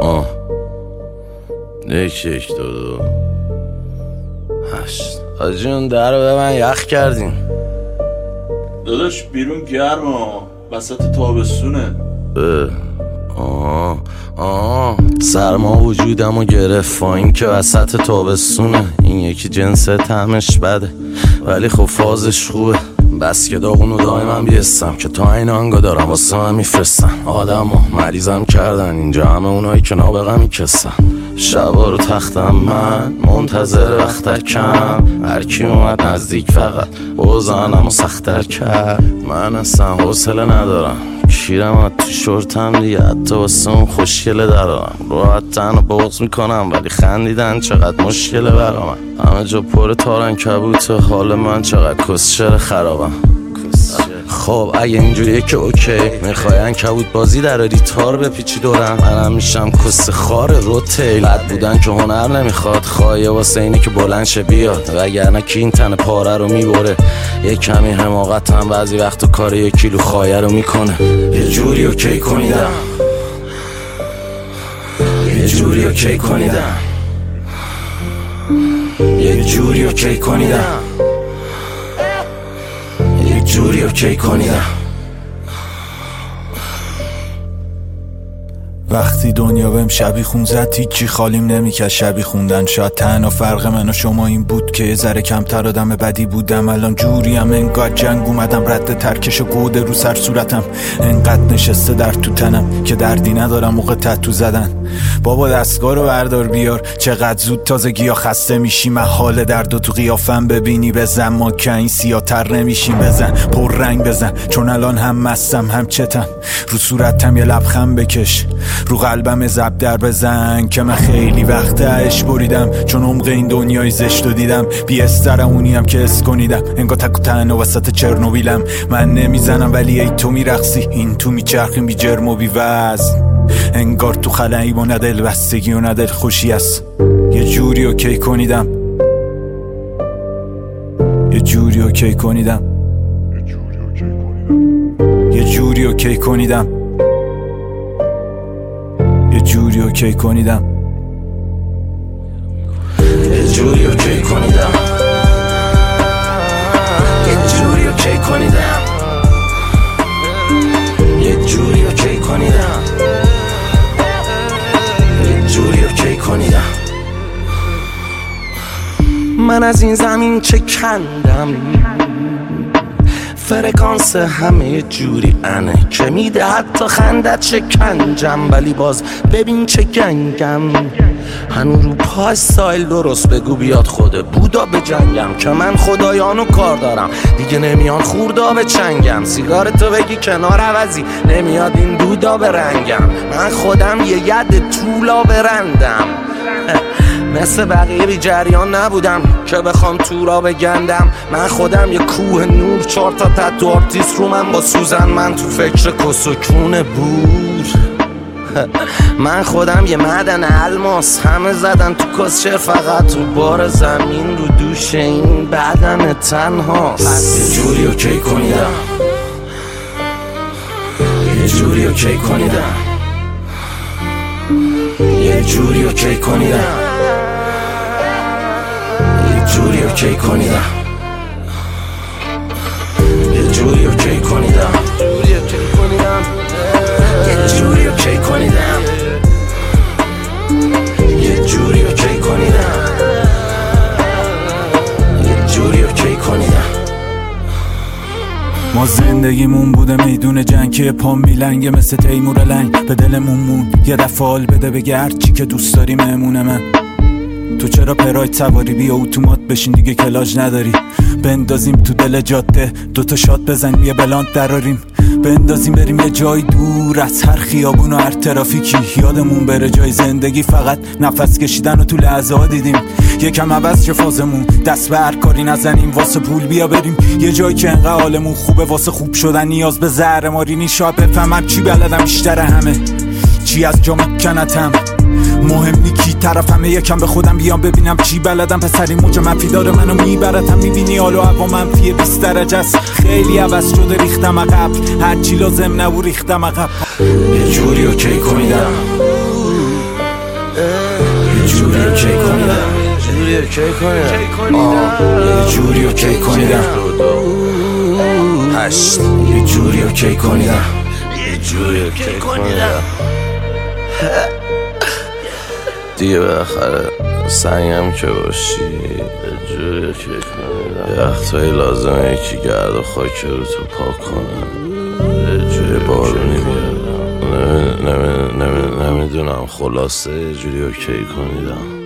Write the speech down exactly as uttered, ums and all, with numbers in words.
آه یک یک دو دو هشت. حاجی اون در رو به من یخ کردیم داداش. بیرون گرمه، وسط تابستونه. آه آه سرما وجودمو گرفت فاین که وسط تابستونه. این یکی جنس طعمش بده ولی خب فازش خوبه. بس که داغونو دائما بیستم که تا این آنگا دارم واسه من میفرستن. آدمو مریضم کردن اینجا همه اونایی که نابغه میکسن. شبا رو تختم من منتظر وقتکم، هرکی اومد نزدیک فقط بزنم و سختر کرد. من اصلا حوصله ندارم کیرم از تو شورتم دیگه، حتی واسه اون خوشگله درارم. راحت تن رو بغض میکنم ولی خندیدن چقدر مشکله برا من. همه جا پر تارن کبوته، حال من چقدر کسشر خرابم. خب اگه اینجوریه که اوکی، میخواین کبوت بازی دراری تار بپیچی دورم، منم میشم کس خار روتیل. بد بودن که هنر نمیخواد، خواهیه واسه اینه که بلند شه بیاد، وگرنه کی این تن پاره رو میبره. یه کمی حماقت هم بعضی وقت کار یک کیلو خایه رو میکنه. یه جوری اوکی کنیدم، یه جوری اوکی کنیدم، یه جوری اوکی کنیدم، یه جوری اوکی کنیدم. وقتی دنیا بهم شبی خون زد هیچی خالیم نمیکرد شبی خوندن. شاید تنها فرق من و شما این بود که یه ذره کمتر آدم بدی بودم. الان جوریم انگار جنگ اومدم، رد ترکش و گوده رو سر صورتم انقدر نشسته در تو تنم که دردی ندارم موقع تتو زدن. بابا دستگاه رو بردار بیار، چقدر زود تازگی ها خسته میشی. من حال درد و تو قیافم ببینی بزن، ما که این سیاتر نمیشیم. بزن پر رنگ بزن چون الان هم مستم هم چتم. رو صورتم یه لبخند بکش، رو قلبم زب در بزن که من خیلی وقت عشق بریدم، چون عمق این دنیای زشت رو دیدم. بی استرم اونیم که اس کنیدم، انگار تک و تنها وسط چرنوبیلم. من نمیزنم ولی ای تو میرقصی، این تو میچرخیم بی جرم و بی وزن. انگار تو خلایی با ندل بستگی و ندل خوشی است. یه جوری اوکی کنیدم، یه جوری اوکی کنیدم، یه جوری اوکی کنیدم، یه جوری اوکی کنیدم، یه جوری اوکی کنیدم، یه جوری اوکی کنیدم، یه جوری اوکی کنیدم، یه جوری اوکی کنیدم. من از این زمین چه کندم، فرکانس همه یه جوری انه که میده حتی خندت چه کنجم. ولی باز ببین چه گنگم، هنو رو پای سایل درست بگو بیاد خود بودا به جنگم. که من خدایانو کار دارم دیگه نمیان خوردا به چنگم. سیگارتو بگی کنار عوضی نمیاد این دودا به رنگم. من خودم یه ید طولا برندم، مثل بقیه بی جریان نبودم که بخوام تو را بگندم. من خودم یه کوه نور، چهار تا تتو آرتیست رو من با سوزن. من تو فکر کسکون بور، من خودم یه معدن الماس. همه زدن تو کسچر فقط رو بار زمین، رو دوش این بدن تنهاست. یه جوری اوکی کنیدم، یه جوری اوکی کنیدم، یه جوری اوکی کنیدم، یه جوری اوکی کنیدم، یه جوری اوکی کنیدم، یه جوری اوکی کنیدم، یه جوری اوکی کنیدم، یه جوری اوکی کنیدم. ما زندگیمون بوده میدون جنگ که پام میلنگه مثل تیمور لنگ. به دلمون مون یه دفعه حال بده بگه هرچی که دوست داری مهمون من. تو چرا پراید سواری بیا اتومات بشین دیگه کلاج نداری. بندازیم تو دل جاده دوتا شات بزن یه بلانت دراریم. بندازیم بریم یه جای دور از هر خیابون و هر ترافیکی. یادمون بره جای زندگی فقط نفس کشیدن و تو لحظه ها دیدیم. یکم عوض شه فازمون، دست به هر کاری نزنیم واسه پول بیا بریم یه جایی که انقدر حالمون خوبه. واسه خوب شدن نیاز به زهر ماری نی. شاید بفهمم چی بلدم بیشتر همه، چی از جا میکنتم. مهم نی کی طرفمه، یکم به خودم بیام ببینم چی بلدم. پسری موج منفی داره منو میبرتم، میبینی حالو هوا منفی بیست درجه است. خیلی عوض شده ریختم عقب، هرچی لازم نبود ریختم عقب. یه جوری اوکی کنیدم، یه جوری اوکی کنیدم یه جوری اوکی کنیدم یه جوری اوکی کنیدم هشت یه جوری اوکی کنیدم یه جوری اوکی کنیدم دیگه بالاخره سنگم که باشی یه جوری اوکی کنیدم یه وقتایی لازمه یکی گرد و خاک رو تو پاک کنم یه جوری بارونی بیارم نمیدونم خلاصه یه جوری اوکی کنیدم